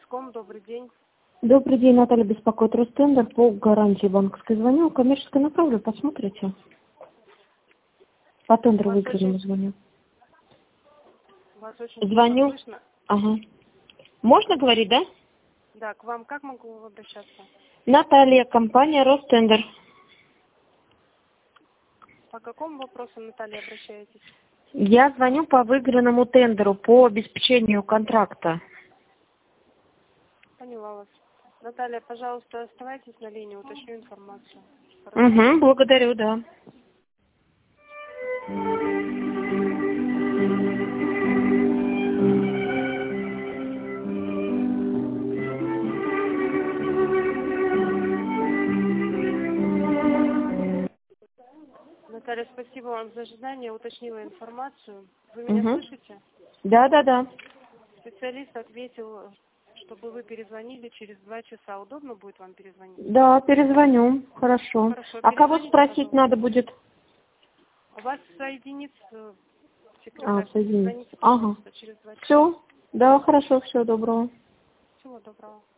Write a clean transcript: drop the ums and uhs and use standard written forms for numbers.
Ростелеком, добрый день. Добрый день, Наталья беспокоит Ростендер по гарантии банковской. Звоню, коммерческой направлю, посмотрите. По тендеру выигранному звоню. Вас очень Звоню. слышно. Ага. Можно говорить, да? Да, к вам как могу обращаться? Наталья, компания Ростендер. По какому вопросу, Наталья, обращаетесь? Я звоню по выигранному тендеру по обеспечению контракта. Поняла вас. Наталья, пожалуйста, оставайтесь на линии, уточню информацию. Угу, благодарю, да. Наталья, спасибо вам за ожидание, уточнила информацию. Вы меня слышите? Да. Специалист ответил, чтобы вы перезвонили через 2 часа. Удобно будет вам перезвонить? Да, перезвоню. Хорошо. Хорошо, А кого перезвоните, спросить пожалуйста. надо будет? У вас соединит секретарь. Соединить. Звоните, Ага. пожалуйста, через 2 часа. Все. Да, хорошо, всего доброго. Всего доброго.